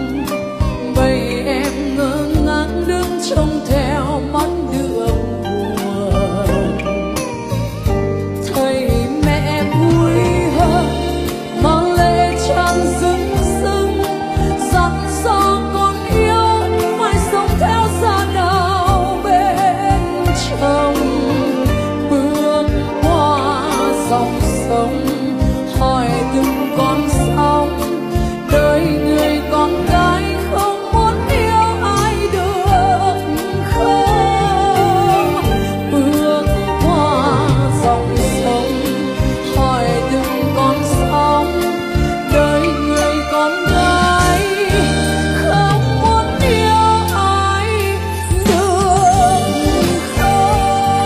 bầy em ngơ ngác đứng trông theo mắt đường buồn. Thấy mẹ vui hơn mang lệ tràn rưng rưng, dặn dò con yêu phải sống theo gia đạo bên chồng. Bước qua dòng sông hỏi từng con sóng, đời người con gái không muốn yêu ai được không. Bước qua dòng sông hỏi từng con sóng, đời người con gái không muốn yêu ai được không.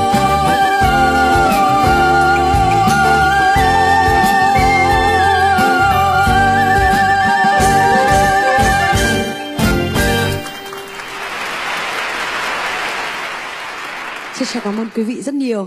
Xin chào, cảm ơn quý vị rất nhiều.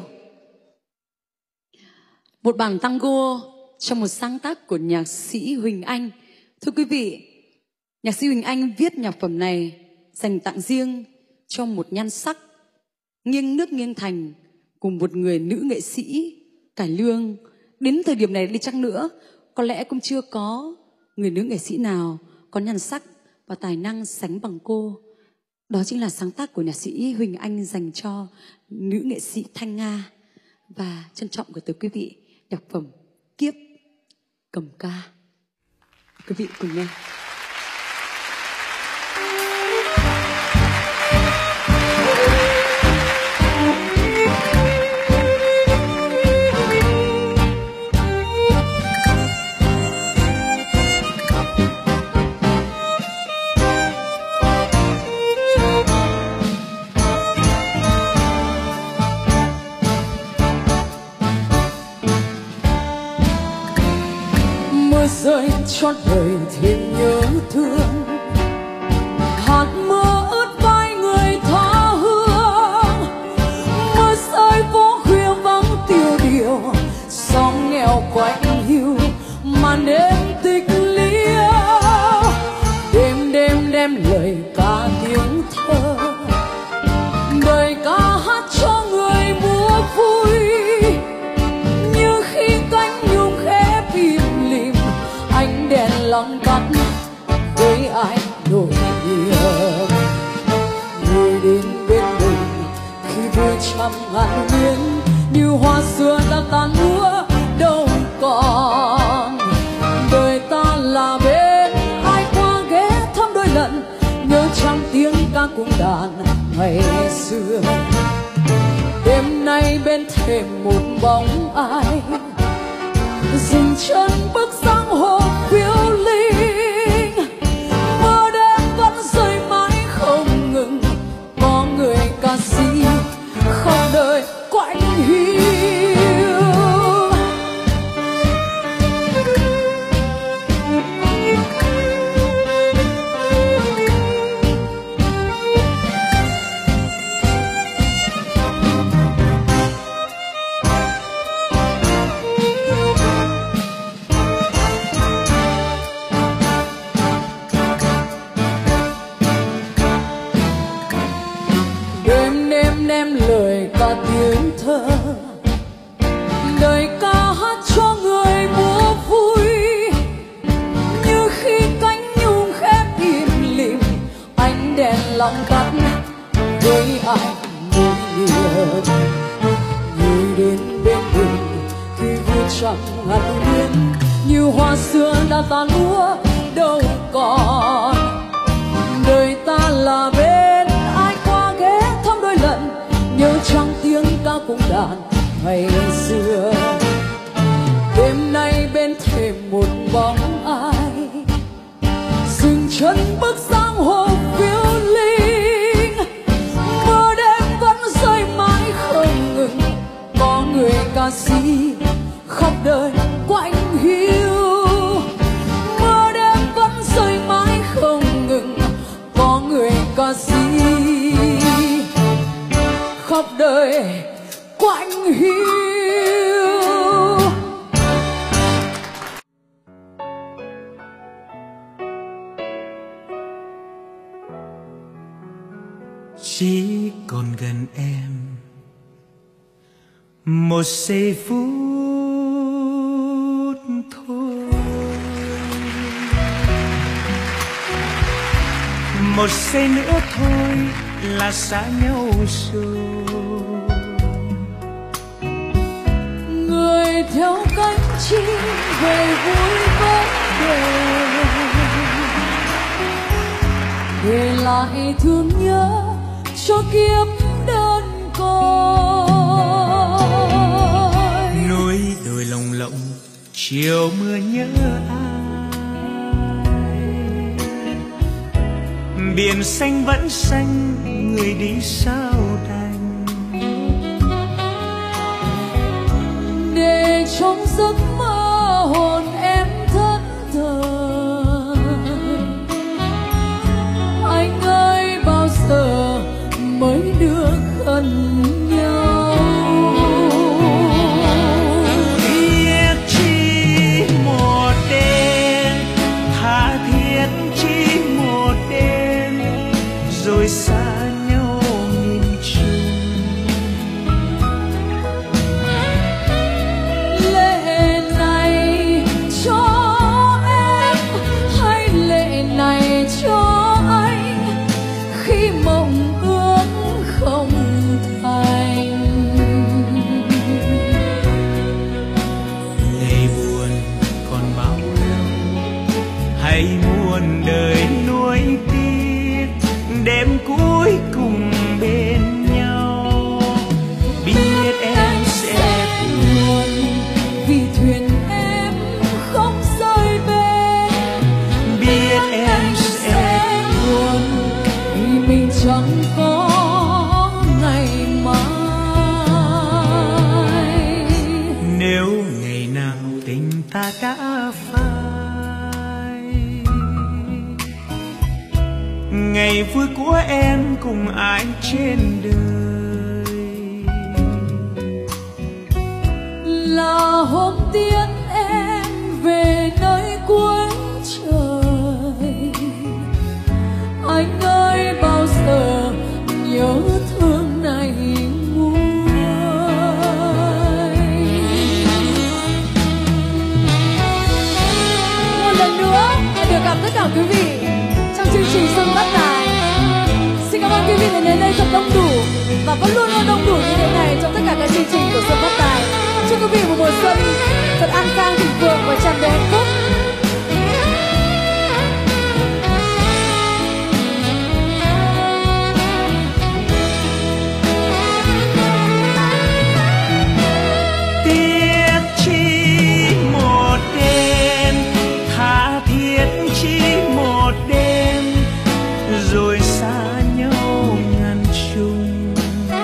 Một bản tango trong một sáng tác của nhạc sĩ Huỳnh Anh. Thưa quý vị, nhạc sĩ Huỳnh Anh viết nhạc phẩm này dành tặng riêng cho một nhan sắc nghiêng nước nghiêng thành cùng một người nữ nghệ sĩ cải lương. Đến thời điểm này đi chăng nữa, có lẽ cũng chưa có người nữ nghệ sĩ nào có nhan sắc và tài năng sánh bằng cô. Đó chính là sáng tác của nhạc sĩ Huỳnh Anh dành cho nữ nghệ sĩ Thanh Nga. Và trân trọng gửi tới quý vị nhạc phẩm Kiếp Cầm Ca. Quý vị cùng nghe. Rơi cho đời thêm nhớ thương, hạt mưa ướt vai người tha hương. Mưa rơi phố khuya vắng tiêu điều, xóm nghèo quạnh hiu màn đêm tịch liêu. Đêm đêm đem lời ca tiếng thơ, đời ca hát cho người múa vui. Như khi cánh nhung khẽ im lìm, ánh đèn lặng tắt với ai nỗi niềm. Người đến bên mình khi vui trăm ngàn biến, như hoa xưa đã tàn úa đâu còn. Đời ta là bên ai qua ghé thăm đôi lần, nhớ trăm tiếng ca cung đàn ngày xưa. Đêm nay bên thềm một bóng ai dừng chân bước sang hồ phiêu linh. Mưa đêm vẫn rơi mãi không ngừng, có người ca sĩ không đời quạnh hiu. Đem lời ca tiếng thơ, đời ca hát cho người múa vui. Như khi cánh nhung khép im lìm, ánh đèn lặng tắt với ai nỗi niềm. Người đến bên mình khi vui chẳng ngàn biến, như hoa xưa đã tàn úa đâu còn. Đời ta là bên ai qua ghé thăm đôi lần, nhớ trong tiếng ca cung đàn ngày xưa. Đêm nay bên thềm một bóng ai dừng chân bước sang hồ phiêu linh. Mưa đêm vẫn rơi mãi không ngừng, có người ca sĩ khắp đời quạnh hiu. Mưa đêm vẫn rơi mãi không ngừng, có người ca sĩ khắp đời quạnh hiu. chỉ còn gần em một giây phút thôi. Một giây nữa thôi là xa nhau rồi. Người theo cánh chim về vui vấn đề, để lại thương nhớ cho kiếp đơn côi. Núi đồi lồng lộng chiều mưa nhớ ai, biển xanh vẫn xanh người đi sao đành. Để trong giấc mơ hồn em thẫn thờ, anh ơi bao giờ mới được gần nhau. Biết chỉ một đêm, tha thiết chỉ một đêm, rồi xa nhau nghìn trùng. Lệ này cho em hay lệ này cho anh, khi mộng ước không thành. Lệ buồn còn bao lâu, hay muôn đời nuối tiếc, đêm cuối cùng bên nhau. Biết em sẽ buồn vì thuyền em không rời bên. biết em sẽ buồn vì mình chẳng có ngày mai. nếu ngày nào tình ta đã phai, ngày vui của em cùng ai trên đời, Là hôm tiễn em về nơi cuối trời, anh ơi bao giờ nhớ thương này nguôi. Một lần nữa được gặp tất cả quý vị trong chương trình Xuân Phát Tài. Xin cảm ơn quý vị đã đến đây thật đông đủ và vẫn luôn luôn đông đủ như thế này trong tất cả các chương trình của Xuân Phát Tài. Chúc quý vị một mùa xuân thật an khang, thịnh vượng và tràn đầy hạnh phúc. tiếc chỉ một đêm, tha thiết chỉ một đêm, rồi xa nhau ngàn trùng.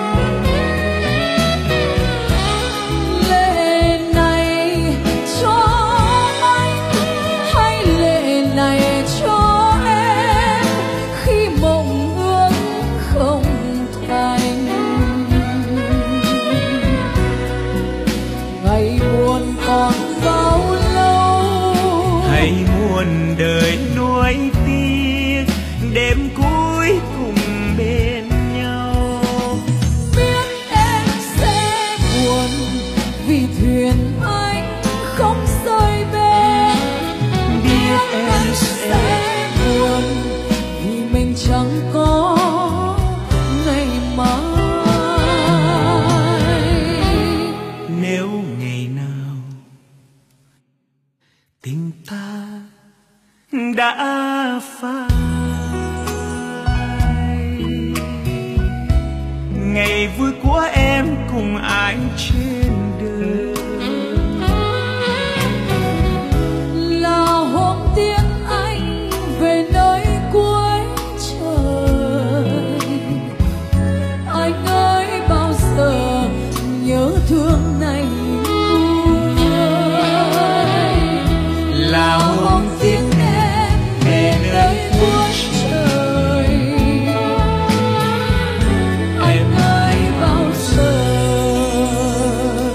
Lệ này cho anh hay lệ này cho em, khi mộng ước không thành. Ngày buồn còn bao lâu, Hay muôn đời nuối tiếc, đêm cuối cùng bên nhau. biết em sẽ buồn vì thuyền anh không rời bên. Biết em sẽ buồn vì mình chẳng có ngày mai. nếu ngày nào tình ta đã phai, ngày vui của em cùng ai trên đời, Là hôm tiễn anh về nơi cuối trời, anh ơi bao giờ nhớ thương này nguôi. là hôm tiễn em về nơi cuối trời, anh ơi bao giờ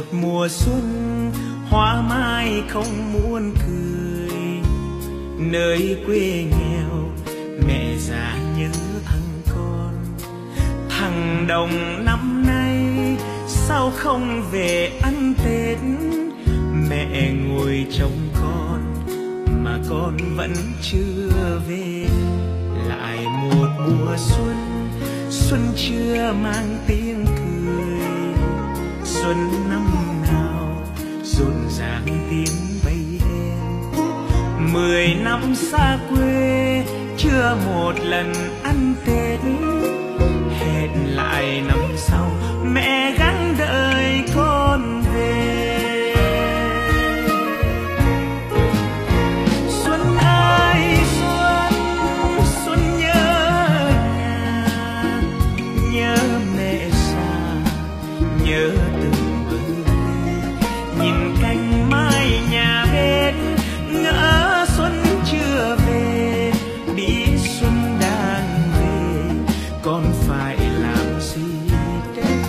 mùa xuân hoa mai không muốn cười, nơi quê nghèo mẹ già nhớ thằng con. Thằng Đồng năm nay sao không về ăn Tết, mẹ ngồi trông con mà con vẫn chưa về. Lại một mùa xuân, xuân chưa mang tiếng cười, xuân năm nào rộn ràng tiếng bay đen. 10 năm xa quê chưa một lần ăn Tết, hẹn lại năm sau mẹ gắng đợi con về. Xuân ơi xuân, xuân nhớ nhà, nhớ mẹ già, nhớ từng bữa quê. Nhìn cánh mai nhà bên ngỡ xuân chưa về, biết xuân đang về con phải làm gì đây.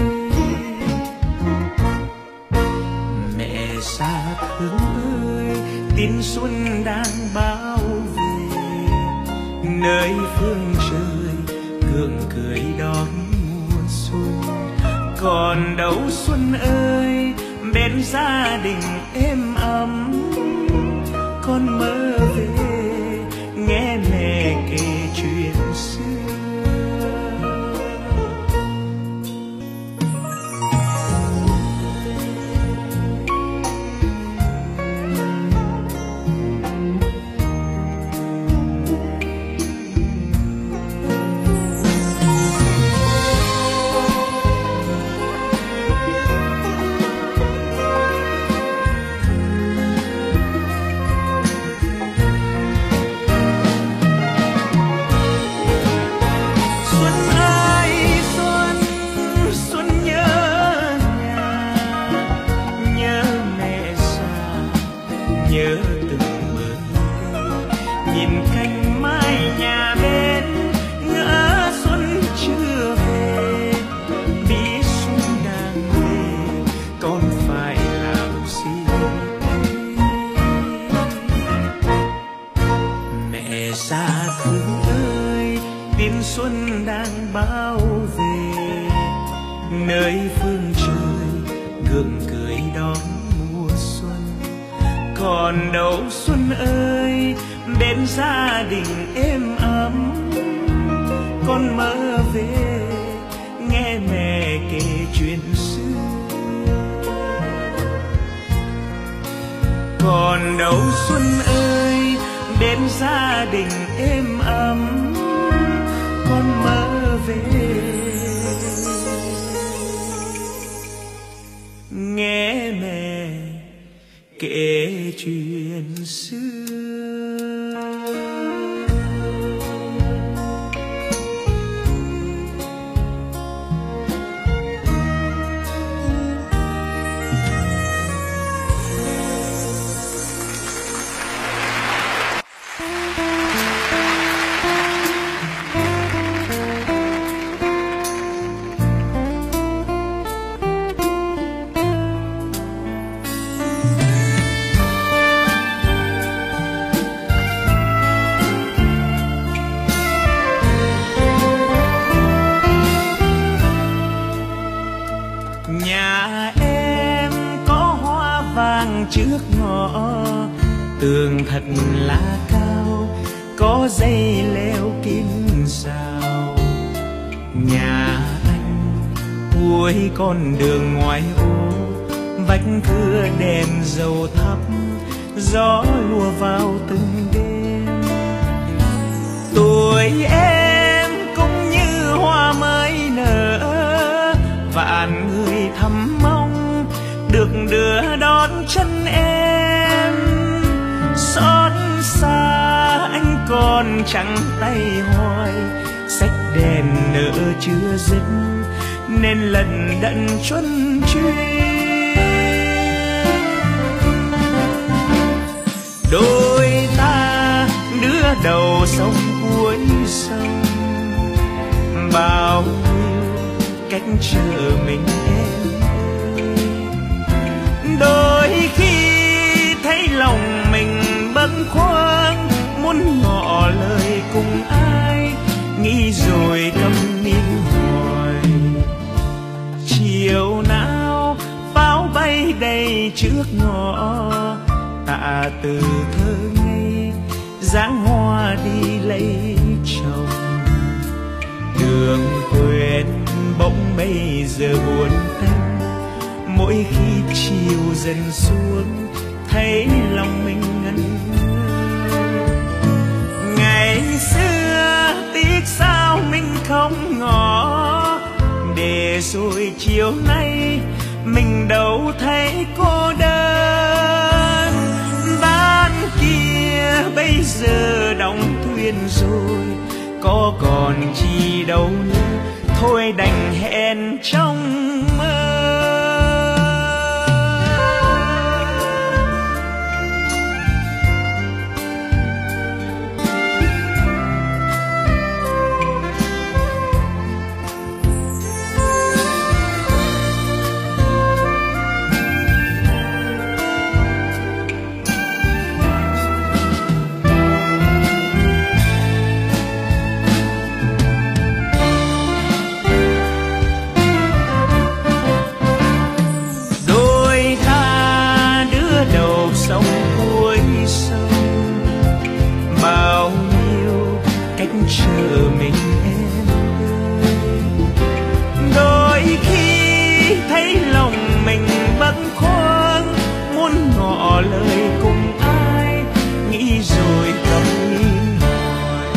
Mẹ xa thương ơi, tin xuân đang bao về, nơi phương trời gượng cười đón mùa xuân. Còn đâu xuân ơi, bên gia đình êm ấm, con mơ về nghe mẹ kể chuyện xưa. Nhớ từng bữa quê, nhìn cánh mai nhà bên ngỡ xuân chưa về, biết xuân đang về con phải làm gì đây. Mẹ già thương ơi, tin xuân đang bao về, nơi phương trời gượng cười đón mùa xuân. Còn đâu xuân ơi, bên gia đình êm ấm, con mơ về nghe mẹ kể chuyện xưa. Còn đâu xuân ơi, bên gia đình êm ấm, con mơ về nghe mẹ kể chuyện xưa. Nhà em có hoa vàng trước ngõ, tường thật là cao, có dây leo kim sao. Nhà anh cuối con đường ngoài ô, vách cửa đèn dầu thắp, gió lùa vào từng đêm. Tuổi em cũng như hoa mới nở, vạn người thầm mong được đưa đón chân em. Xót xa anh còn chẳng tay hoài, sách đèn nở chưa dứt nên lần đận chuân chuyên. Đôi ta đưa đầu sông cuối sông, bao nhiêu cách chờ mình em ơi. bâng khuâng muốn ngỏ lời cùng ai, nghĩ rồi câm nín hoài. Chiều nào pháo bay đầy trước ngõ, tạ từ thơ ngây dáng hoa đi lấy chồng. Đường quên bỗng bây giờ buồn tênh, mỗi khi chiều dần xuống thấy lòng mình ngẩn ngơ. Ngày xưa tiếc sao mình không ngỏ, để rồi chiều nay mình đâu thấy cô đơn. Ban kia bây giờ đóng thuyền rồi, có còn chi đâu nữa, thôi đành hẹn trong mơ. Chờ mình em ơi, đôi khi thấy lòng mình bâng khuâng muốn ngỏ lời cùng ai, nghĩ rồi câm nín hoài.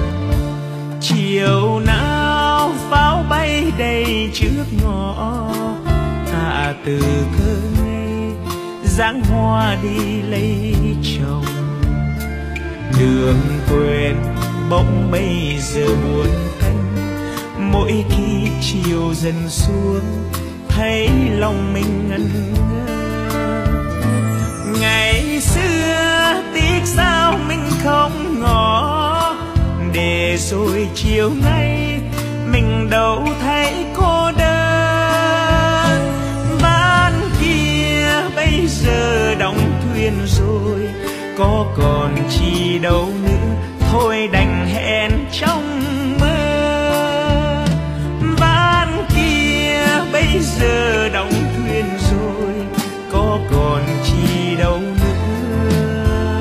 Chiều nào pháo bay đầy trước ngõ, tạ từ thơ ngây dáng hoa đi lấy chồng. Đường quên bỗng bây giờ buồn tênh, mỗi khi chiều dần xuống thấy lòng mình ngẩn ngơ. Ngày xưa tiếc sao mình không ngỏ, để rồi chiều nay mình đâu thấy cô đơn. Ban kia bây giờ đóng thuyền rồi, có còn chi đâu nữa, thôi đành hẹn trong mơ. Ban kia bây giờ đóng thuyền rồi, có còn chi đâu nữa,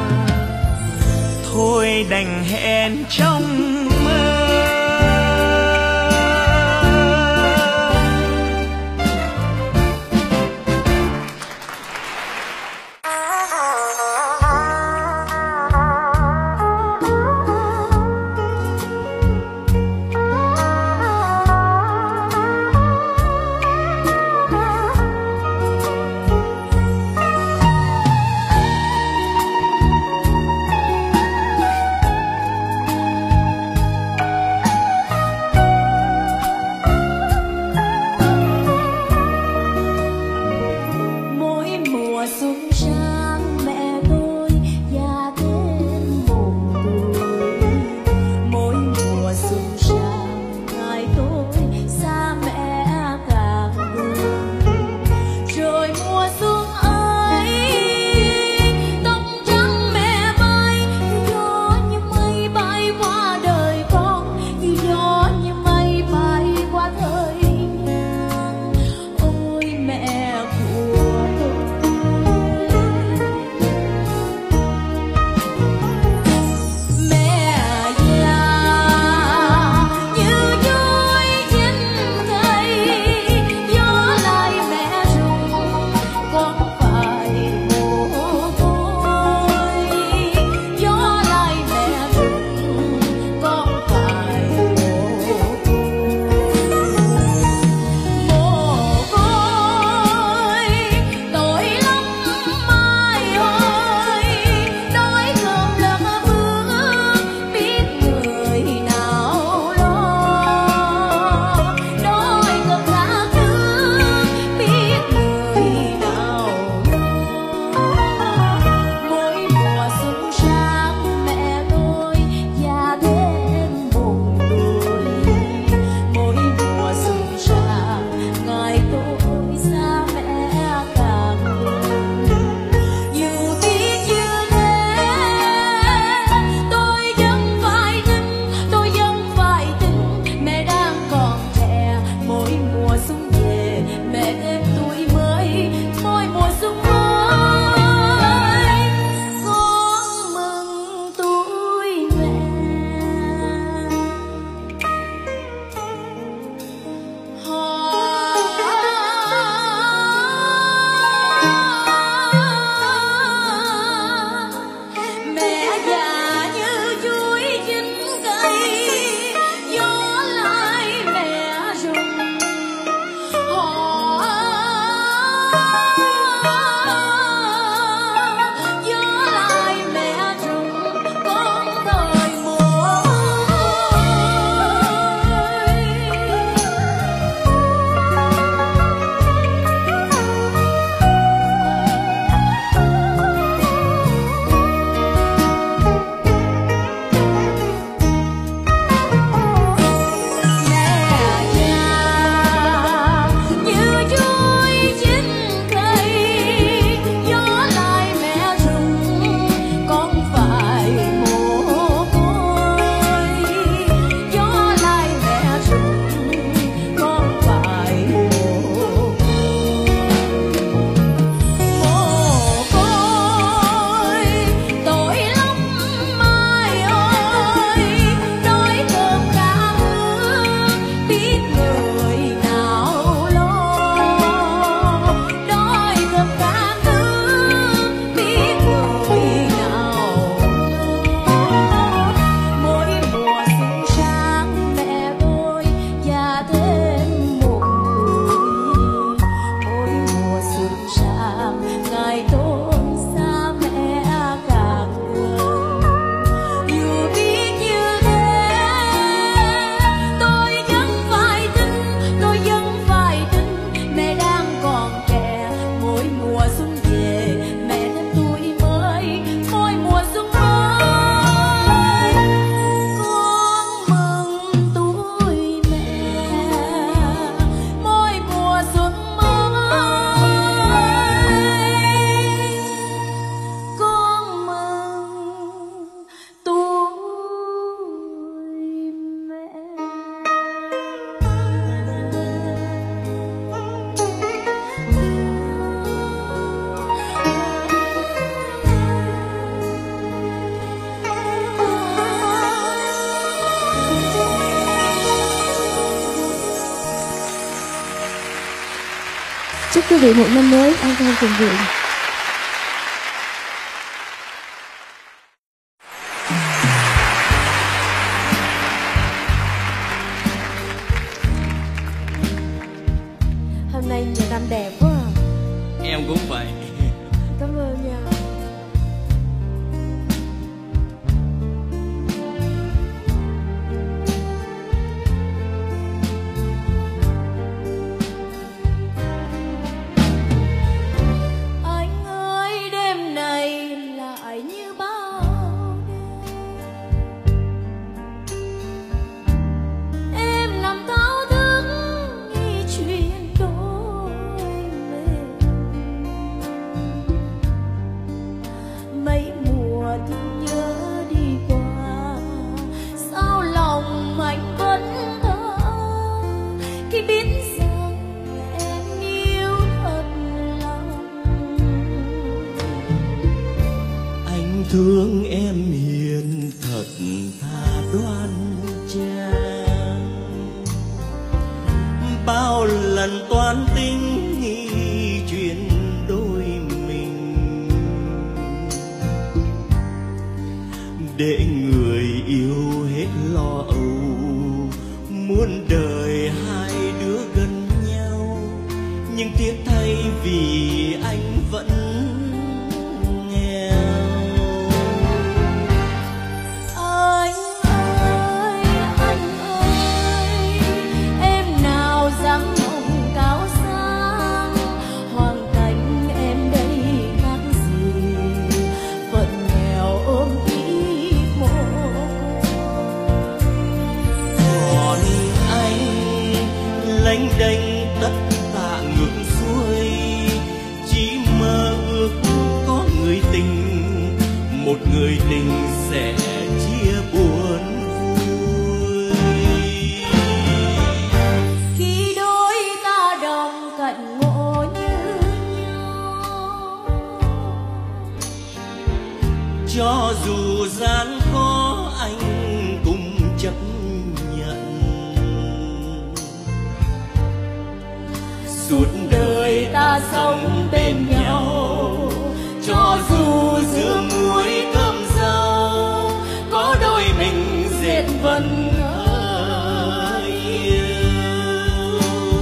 thôi đành hẹn trong mơ. vị một năm mới an khang thịnh vượng. Hôm nay nhà Nam đẹp quá à. Em cũng vậy. Cảm ơn nha. Anh ơi đêm này lại như bao đêm, em nằm thao thức nghĩ chuyện đôi mình. Mấy mùa thương nhớ đi qua, sao lòng anh vẫn thơ khi biết rằng em yêu thật lòng. Anh thương em hiền thật thà đoan trang, bao lần toan tính nghĩ chuyện đôi mình, để người yêu hết lo âu, muốn đời hai đứa gần nhau, nhưng tiếc thay vì anh vẫn nghèo. Anh ơi, em nào dám mộng cao sang, hoàn cảnh em đây khác gì, phận nghèo ôm ý một. Còn anh lênh đênh tất tạ ngược xuôi, chỉ mơ ước có người tình, một người tình sẽ chia buồn vui. Khi đôi ta đồng cạnh ngộ như nhau, Cho dù gian khó anh cũng chấp nhận, suốt đời ta sống bên nhau. Cho dù giữa muối cơm rau, có đôi mình dệt vần thơ yêu.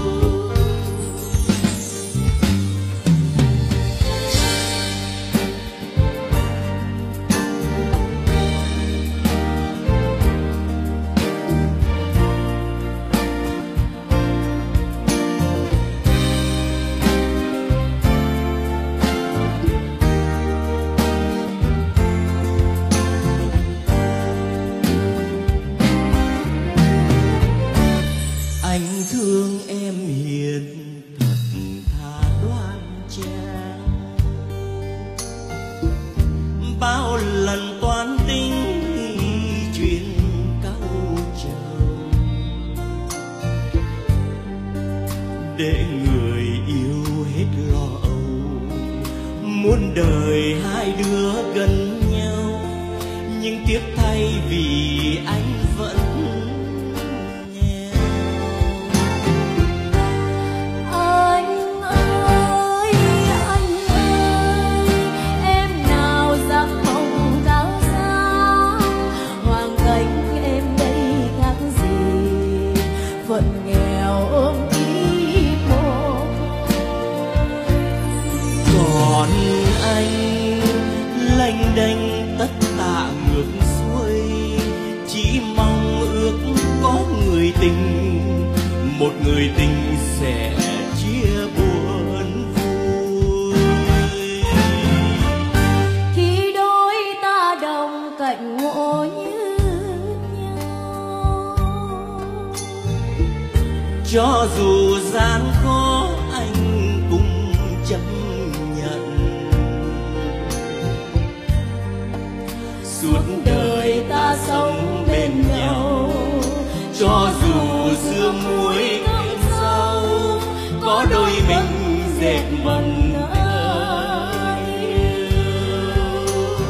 Anh thương em hiền thật thà đoan trang, bao lần toan tính chuyện cau trầu, để người yêu hết lo âu, muốn đời hai đứa gần nhau, nhưng tiếc thay vì anh vẫn anh ơi, em nào dám mộng cao sang, hoàn cảnh em đây khác gì, phận nghèo ôm ý một. Còn anh lênh đênh tất tạ ngược xuôi, chỉ mong ước có người tình, một người tình sẽ chia buồn vui. Khi đôi ta đồng cạnh ngộ như nhau, Cho dù gian khó anh cũng chấp nhận, suốt đời ta sống bên nhau. Cho dù giữa muối cơm rau, có đôi mình dệt vần thơ yêu.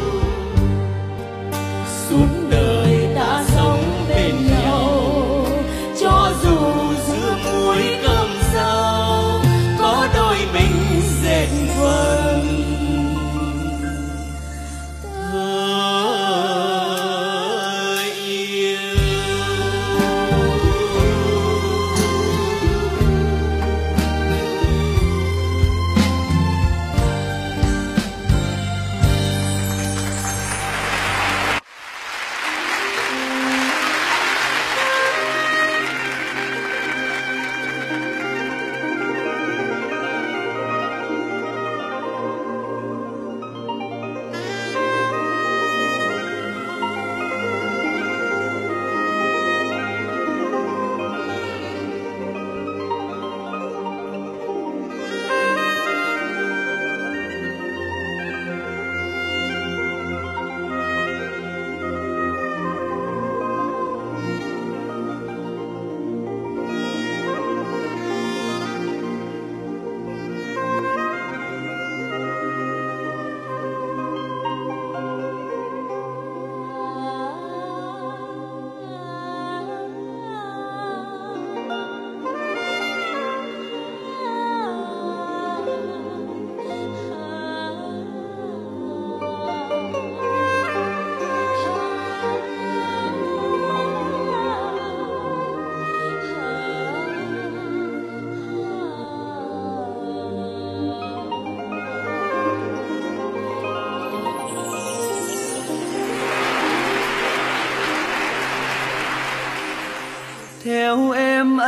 Suốt đời ta sống bên nhau, cho dù giữa muối cơm rau, có đôi mình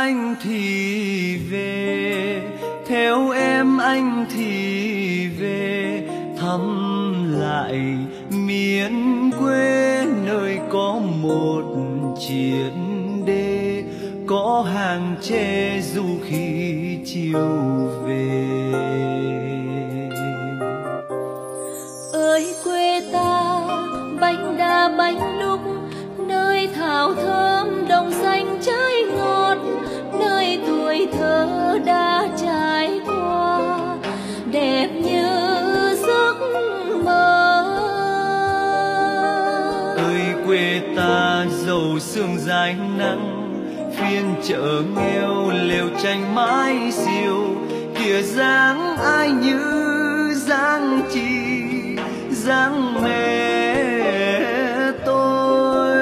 anh thì về, theo em anh thì về, thăm lại miền quê nơi có một chiếc đê, có hàng tre du khi chiều về. Ơi quê ta bánh đa bánh đúc, nơi thảo thơm đồng xanh trái ngọt, nơi tuổi thơ đã trải qua đẹp như giấc mơ. Ơi quê ta giàu sương dài nắng, phiên chợ nghèo lều tranh mái xiêu, kìa dáng ai như dáng chị, dáng mẹ tôi.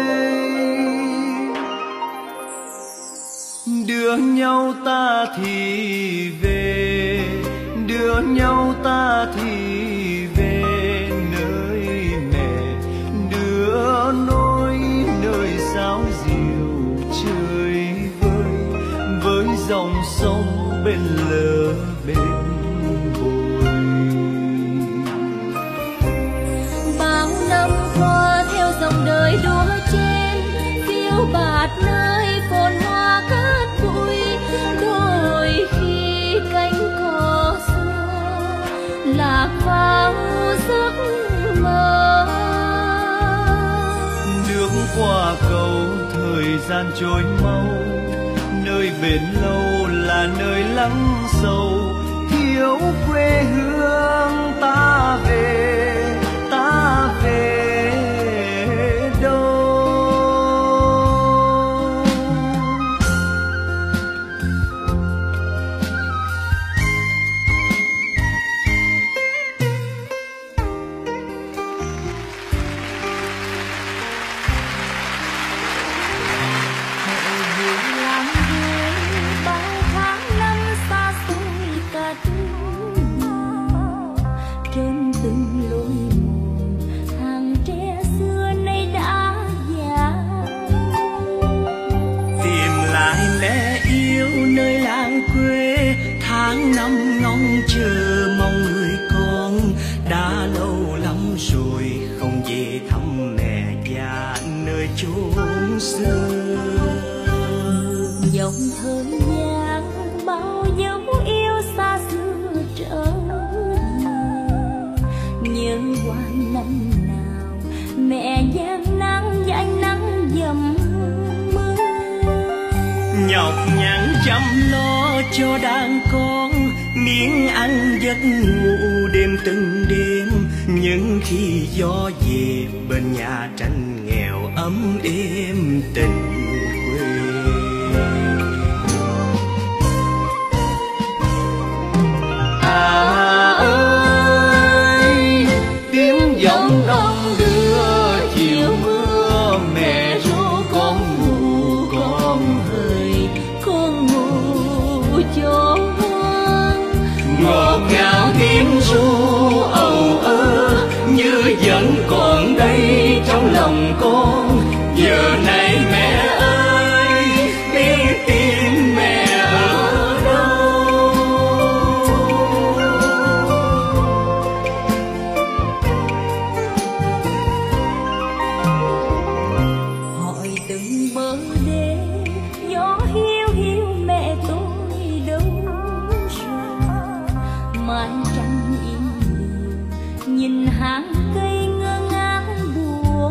Đưa nhau ta thì về, đưa nhau ta thì về, nơi mẹ đưa nối, nơi sáo diều chơi với dòng sông bên lờ bên bồi. Bao năm qua theo dòng đời đua chen, phiêu bạt nơi phồn hoa cát bụi, đôi khi cánh cỏ xua lạc vào giấc mơ. Nước qua cầu thời gian trôi mau, nơi bền lâu là nơi lắng sâu, thiếu quê hương ta về, ta về đâu. Năm ngóng chờ mong người con, đã lâu lắm rồi không về thăm mẹ già nơi chốn xưa. Dòng thời gian bao dấu yêu xa xưa trở về, nhớ hoài năm nào mẹ gian nắng và ánh nắng dầm mưa. Nhọc nhằn chăm lo cho đàn con, miếng ăn giấc ngủ đêm từng đêm, nhưng khi gió về bên nhà tranh nghèo ấm êm tình quê. À ơi, tiếng giọng đông đưa chiều mưa, mẹ ru con ngủ con hơi, con ngủ cho ngọt ngào tiếng ru âu ơ, như vẫn còn đây trong lòng con. Giờ này mẹ ơi, biết tìm mẹ ở đâu. hỏi từng bờ đê, gió hiu hiu mẹ tôi đâu rồi. Mái tranh im lìm nhìn hàng cây ngơ ngác buồn.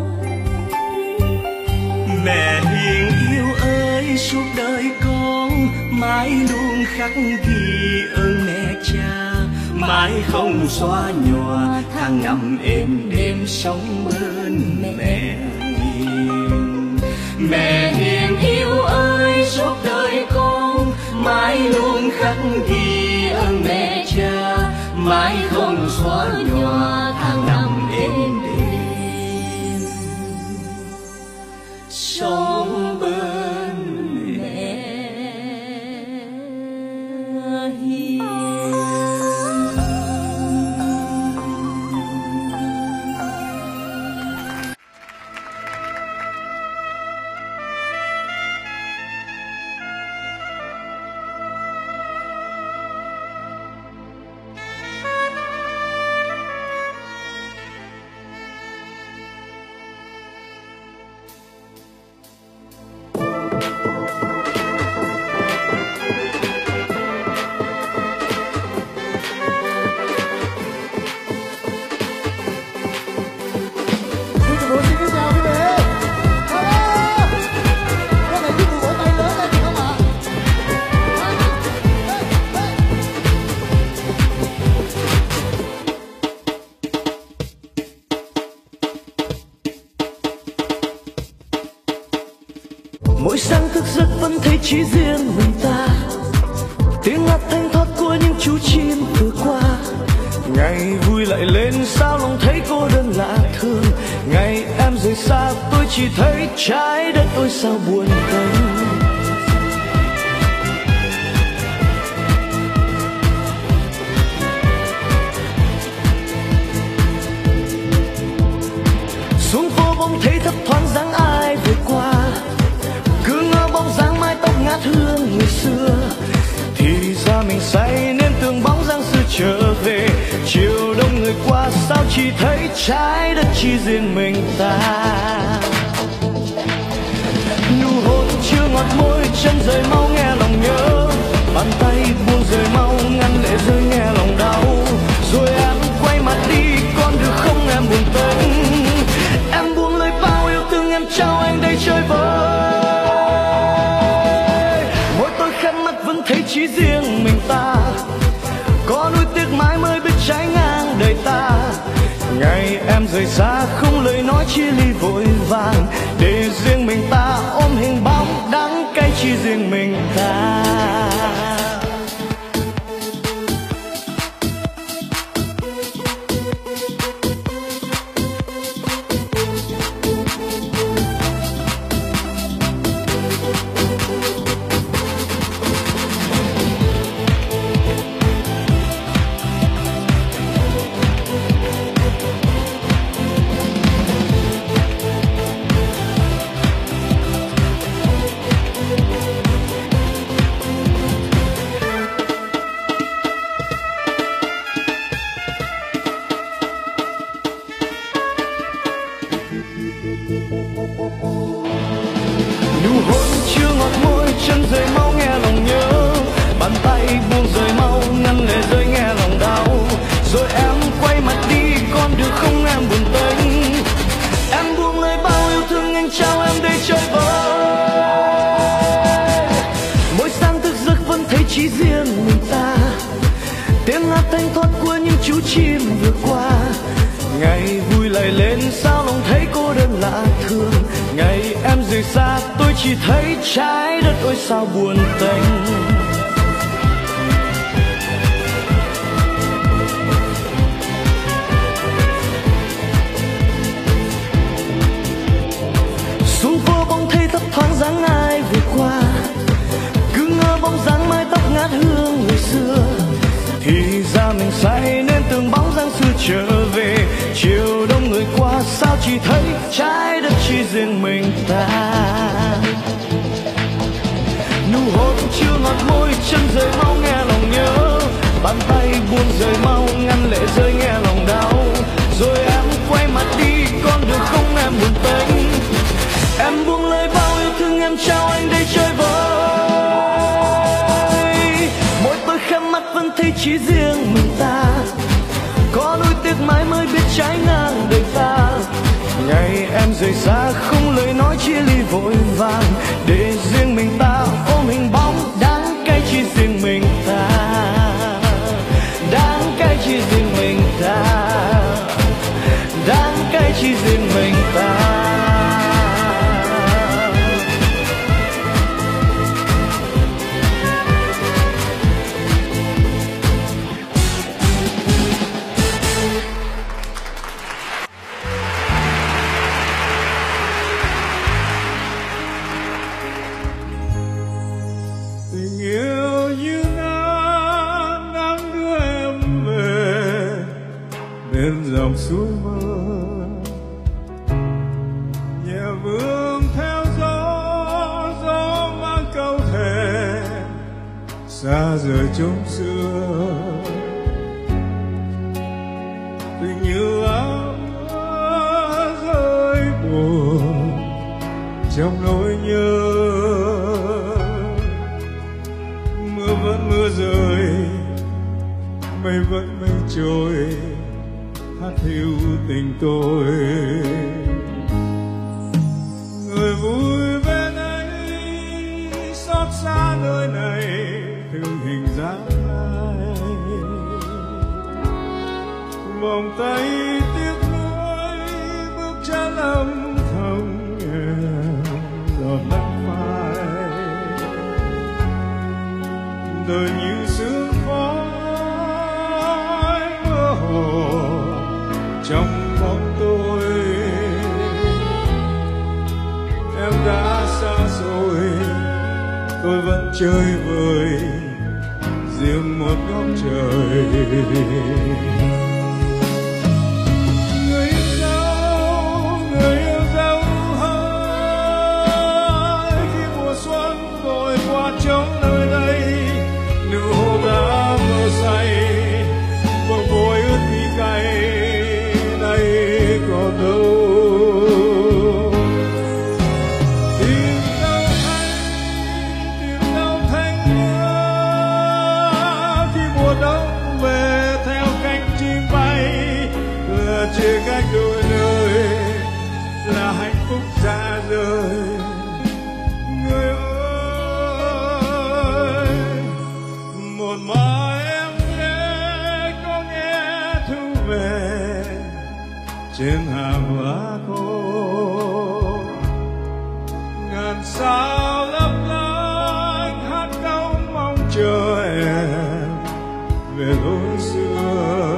Mẹ hiền yêu ơi, suốt đời con mãi luôn khắc ghi ơn mẹ cha, mãi không xóa nhòa tháng năm êm đêm sống bên mẹ hiền. Mẹ hiền yêu ơi, suốt đời con mãi luôn khắc ghi ơn mẹ cha, mãi không xóa nhòa tháng năm êm đêm sống bên mẹ hiền. Mỗi sáng thức giấc vẫn thấy chỉ riêng mình ta, tiếng hát thanh thoát của những chú chim vừa qua. Ngày vui lại lên sao lòng thấy cô đơn lạ thường, ngày em rời xa tôi chỉ thấy trái đất ôi sao buồn tênh. Xuống phố bỗng thấy thấp thoáng dáng ai vừa qua, cứ ngỡ bóng dáng mái tóc ngát hương người xưa. Thì ra mình say nên tưởng bóng dáng xưa trở về, chiều đông người qua sao chỉ thấy trái đất chỉ riêng mình ta. Nụ hôn chưa ngọt môi chân rời mau nghe lòng nhớ, bàn tay buông rời mau ngăn lệ rơi nghe lòng đau. Rồi em quay mặt đi con được không em buồn tênh, em buông lời bao yêu thương em trao anh đây chơi vơi. Mỗi tối khăn mắt vẫn thấy chỉ riêng mình ta, có nuối tiếc mãi mới biết trái ngang đời ta. Ngày em rời xa không lời nói chia ly vội vàng, để riêng mình ta ôm hình bóng đắng cay chỉ riêng mình ta. Nụ hôn chưa ngọt môi chân rời mau nghe lòng nhớ, bàn tay buông rời mau ngăn lệ rơi nghe lòng đau. Rồi em quay mặt đi con được không em buồn tênh, em buông lời bao yêu thương anh trao em đây chơi vơi. Mỗi sáng thức giấc vẫn thấy chỉ riêng mình ta, tiếng hát thanh thoát của những chú chim vừa qua. Ngày vui lại lên sao lòng thấy cô đơn lạ thường, ngày em rời xa tôi chỉ thấy trái đất ôi sao buồn tênh. Xuống phố bỗng thấy thấp thoáng dáng ai vừa qua, cứ ngỡ bóng dáng mái tóc ngát hương người xưa. Thì ra mình say nên tưởng bóng dáng xưa trở về, chiều đông người qua sao chỉ thấy trái đất chỉ riêng mình ta. Nụ hôn chưa ngọt môi chân rời mau nghe lòng nhớ, bàn tay buông rời mau ngăn lệ rơi nghe lòng đau. Rồi em quay mặt đi con được không em buồn tênh, em buông lời bao yêu thương em trao anh đây chơi vơi. Mỗi tối khép mắt vẫn thấy chỉ riêng mình ta, có nuối tiếc mãi mới biết trái ngang đời ta. Ngày em rời xa không lời nói chia ly vội vàng, để riêng mình ta ôm hình bóng đáng cay chỉ riêng mình ta, đáng cay chỉ riêng mình ta, đáng cay chỉ riêng mình ta. Tình yêu như nắng nắng đưa em về bên dòng suối mơ, nhẹ vương theo gió, gió mang câu thề xa rời chốn xưa. Tình như áo rơi buồn trong nỗi nhớ, mưa vẫn mưa rơi, mây vẫn mây trôi, hát hiu tình tôi. Người vui bên ấy xót xa nơi này, thương hình dáng ai vòng tay tiếc nuối, bước chân âm thầm giọt nắng phai. đời như sương khói mơ hồ trong bóng tôi. Em đã xa rồi, tôi vẫn chơi vơi riêng một góc trời. Người yêu dấu hỡi khi mùa xuân vội qua chỗ nơi đây, nụ hôn đã mơ say bờ môi ướt mi cay nay còn đâu. Chia cách đôi nơi là hạnh phúc xa rời. Người ơi, một mai em nhé có nghe thu về trên hàng lá khô, ngàn sao lấp lánh hát câu mong chờ em về lối xưa.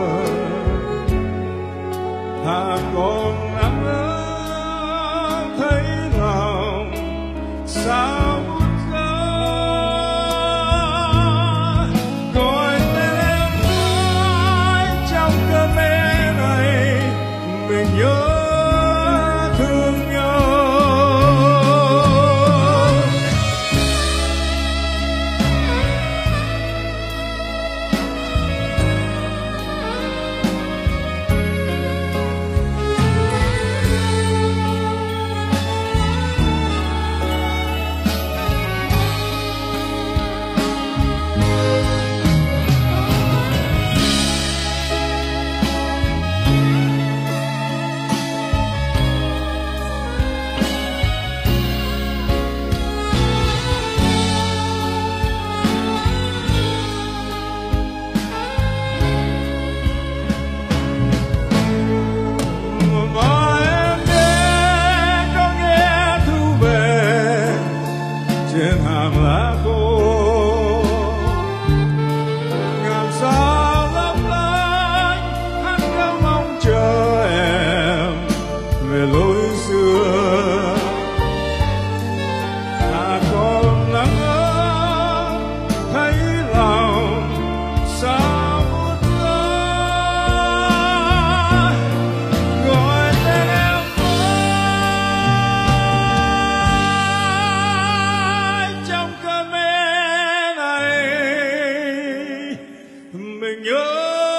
Thà còn nắng ấm thấy lòng sao buốt giá, gọi tên em mãi trong cơn mê này, mình nhớ thương nhau. Trên hàng lá khô, ngàn sao lấp lánh hát câu mong chờ em về lối xưa. Thà còn nắng ấm thấy lòng sao buốt giá, gọi tên em trong cơn mê này, mình nhớ